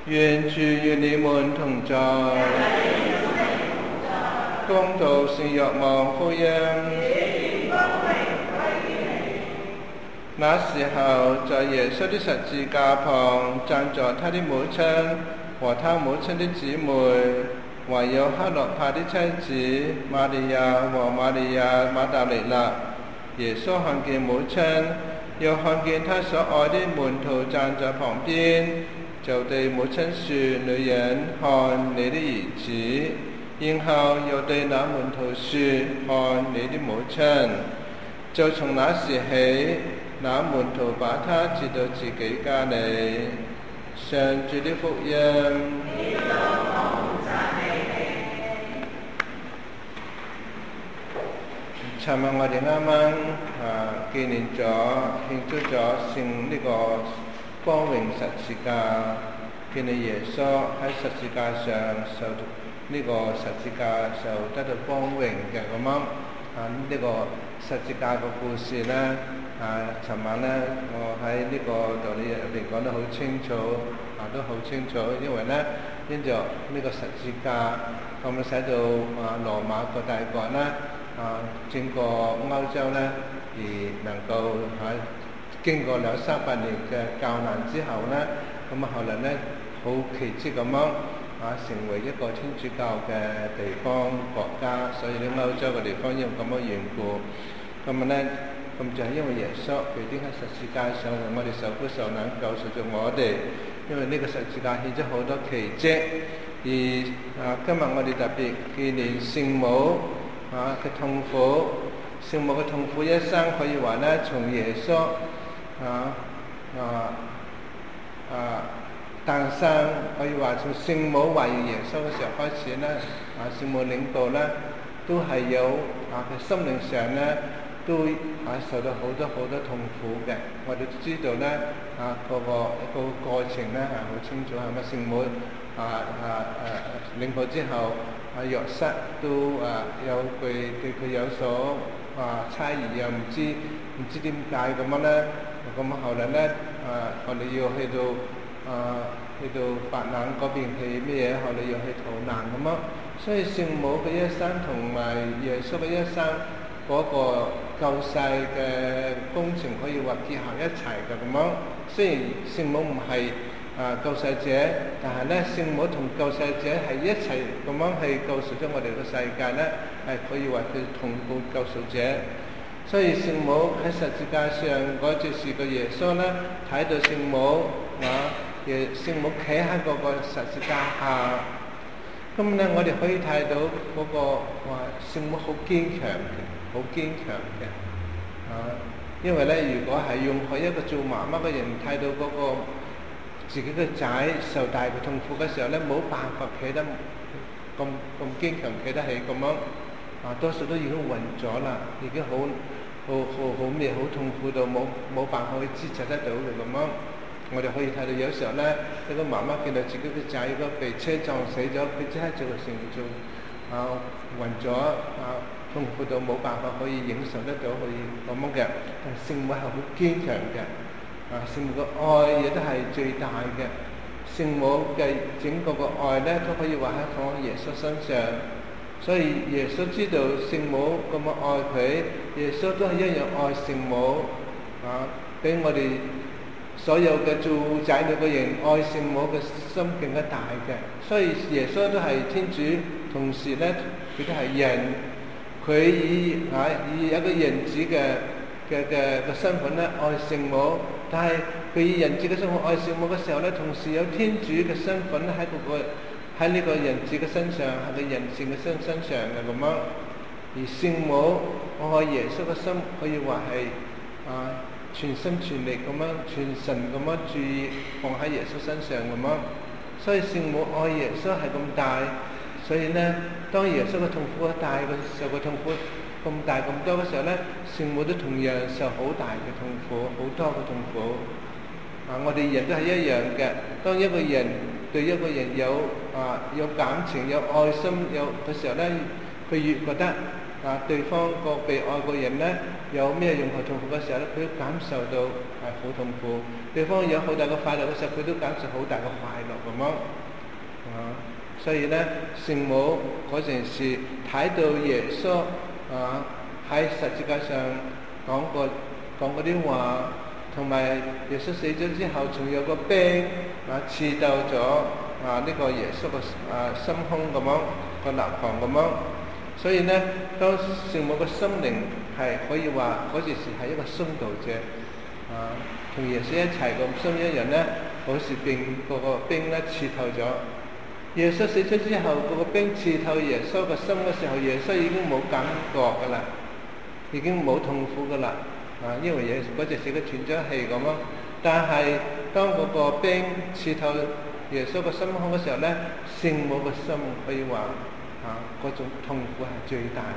願主與你們同在。恭讀聖若望福音。那時候，在耶穌的十字架旁站着他的母親和他母親的姊妹，還有克洛帕的妻子瑪利亞和瑪利亞瑪達肋納。耶穌看見母親，又看見他所愛的門徒站在旁邊，就對母親說：女人，看你的兒子。然後又對那門徒說：看你的母親。就從那時起，那門徒把他接到自己家裏。上主的福音。尋日我哋啱啱紀念咗慶祝咗聖呢個光榮十字架，紀念耶穌喺十字架上受呢個十字架受得到光榮嘅咁樣。呢個十字架嘅故事呢，尋晚呢我喺呢個道理入邊講得好清楚，都好清楚，因為呢因着呢個十字架咁使到羅馬個大國呢整個歐洲呢而能夠經過了300年嘅教難之後呢，咁後來呢好奇蹟咁樣成為一個天主教嘅地方國家，所以呢歐洲嘅地方因為咁嘅緣故，咁就係因為耶穌佢釘喺十字架上為我哋受苦受難救贖咗我哋，因為呢個十字架顯咗好多奇蹟。而今日我哋特別紀念聖母嘅痛苦，聖母嘅痛苦一生可以話呢，從耶穌誕生，可以話從聖母懷孕耶穌嘅時候開始呢，聖母領導呢都係有佢心靈上呢都受到好多痛苦嘅。我哋都知道呢個過程呢好清楚，係咪聖母領導之後，約瑟都有對佢有所猜疑，又唔知點解咁樣呢。咁後來呢我哋要去到白冷嗰邊去咩嘢，後來要去逃難咁樣。所以聖母嘅一生同埋耶穌嘅一生嗰個救世嘅工程可以話結合一齊嘅咁樣。雖然聖母唔係救世者，但係呢聖母同救世者係一齊咁樣去救贖咗我哋嘅世界呢，係可以話佢同步救贖者。所以聖母喺十字架上嗰隻是個耶穌呢，睇到聖母聖母企喺嗰個十字架下，咁呢我哋可以睇到嗰個聖母好堅強嘅，因為呢如果係用佢一個做媽媽嘅人睇到嗰個自己嘅仔受大嘅痛苦嘅時候呢，冇辦法企得咁堅強企得起咁樣，多數都已經暈咗啦，已經好痛苦到冇辦法去支持得到嘅咁樣。我哋可以睇到有時候呢，一個媽媽見到自己嘅仔如果被車撞死咗，佢即刻就暈咗，痛苦到冇辦法可以忍受得到可以咁樣嘅。但係聖母係好堅強嘅，聖母嘅愛亦都係最大嘅。聖母嘅整個嘅愛呢，都可以話係放喺耶穌身上，所以耶穌知道聖母咁樣愛佢，耶穌都係一樣愛聖母，俾我哋所有嘅做仔女嘅人愛聖母嘅心更加大嘅。所以耶穌都係天主，同時呢佢都係人，佢以一個人子嘅身份呢愛聖母，但係佢以人子嘅身份愛聖母嘅時候呢，同時有天主嘅身份喺呢個人子嘅身上，喺個人性嘅身上嘅咁樣。而聖母愛耶穌嘅心可以話係全心全力咁樣，全神咁樣注意放喺耶穌身上咁樣。所以聖母愛耶穌係咁大，所以呢當耶穌嘅痛苦大嘅時候，個痛苦咁大咁多嘅時候呢，聖母都同樣受好大嘅痛苦，好多嘅痛苦。我哋人都係一樣嘅。當一個人對一個人有感情、有愛心、有嘅時候呢，佢越覺得對方個被愛個人呢有咩任何痛苦嘅時候呢，佢都感受到好痛苦。對方有好大嘅快樂嘅時候，佢都感受好大嘅快樂咁樣。所以咧，聖母嗰陣時睇到耶穌喺十字架上講嗰啲話，同埋耶穌死咗之後，仲有個兵刺到咗呢個耶穌嘅心胸咁樣個肋旁咁樣。所以咧，當聖母嘅心靈係可以話嗰陣時係一個殉道者同耶穌一齊咁心一樣咧，好似嗰個兵咧刺透咗。耶穌死咗之後，嗰個兵刺透耶穌嘅心嘅時候，耶穌已經冇感覺噶啦，已經冇痛苦噶啦。因為耶穌嗰陣時佢斷咗氣咁咯。但係當嗰個兵刺透耶穌嘅心胸嘅時候咧，聖母嘅心可以話嗰種痛苦係最大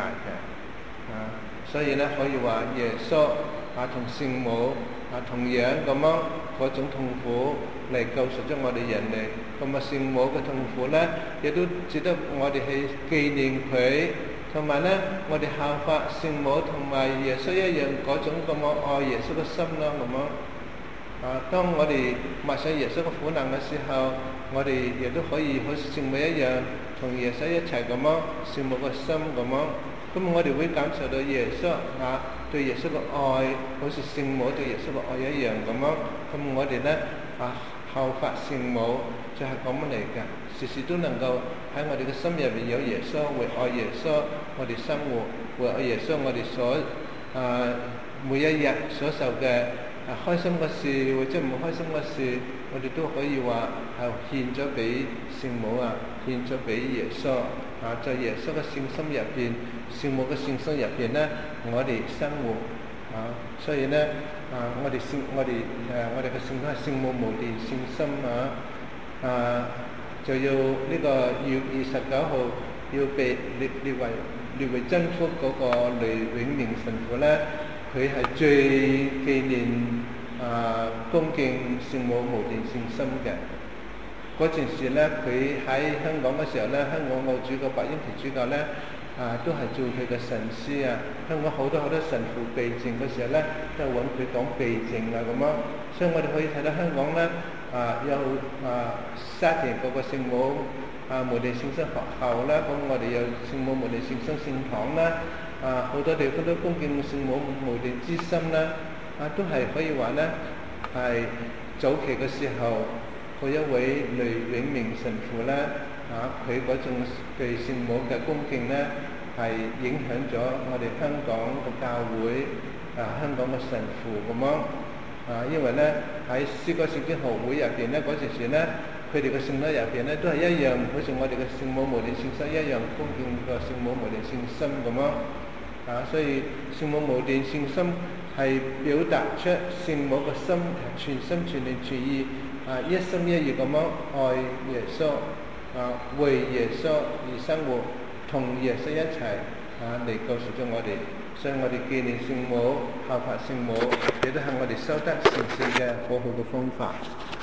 嘅。所以咧可以話耶穌同聖母同樣咁樣嗰種痛苦嚟救贖咗我哋人類。咁聖母嘅痛苦咧，亦都值得我哋去紀念佢，同埋咧我哋效法聖母同埋耶穌一樣嗰種咁樣愛耶穌嘅心啦咁樣。當我哋默想耶穌嘅苦難嘅時候，我哋亦都可以好似聖母一樣，同耶穌一齊咁樣聖母嘅心咁樣。咁我哋會感受到耶穌對耶穌嘅愛，好似聖母對耶穌嘅愛一樣咁樣。咁我哋咧效法聖母就係咁樣嚟嘅，時時都能夠喺我哋嘅心入邊有耶穌，為愛耶穌我哋生活，為愛耶穌我哋所每一日所受嘅開心嘅事或者唔開心嘅事，我哋都可以話係獻咗俾聖母獻咗俾耶穌在耶穌嘅聖心入邊，聖母嘅聖心入邊咧，我哋生活所以咧我哋嘅聖都係聖母無玷聖心就要呢個2月29號要被列為真福嗰個雷永明神父咧，佢係最紀念恭敬聖母無玷聖心嘅。嗰陣時咧，佢喺香港嘅時候咧，香港澳主教白英奇主教咧都係做佢嘅神師香港好多神父避靜嘅時候咧，都係揾佢講避靜咁樣。所以我哋可以睇到香港咧有沙田嗰個聖母無玷聖心學校啦，咁我哋有聖母無玷聖心聖堂啦，好多地方都恭敬聖母無玷之心啦，都係可以話咧係早期嘅時候，嗰一位雷永明神父咧佢嗰種對聖母嘅恭敬咧，係影響咗我哋香港嘅教會香港嘅神父咁樣因為咧喺詩歌聖經學會入邊咧，嗰陣時咧佢哋嘅聖禮入邊咧都係一樣，好似我哋嘅聖母無玷聖心一樣恭敬個聖母無玷聖心咁樣所以聖母無玷聖心係表達出聖母嘅心全心全靈全意一心一意咁樣愛耶穌為耶穌而生活，同耶穌一齊嚟救贖咗我哋。所以我哋紀念聖母，效法聖母，亦都係我哋修德善事嘅好好嘅方法。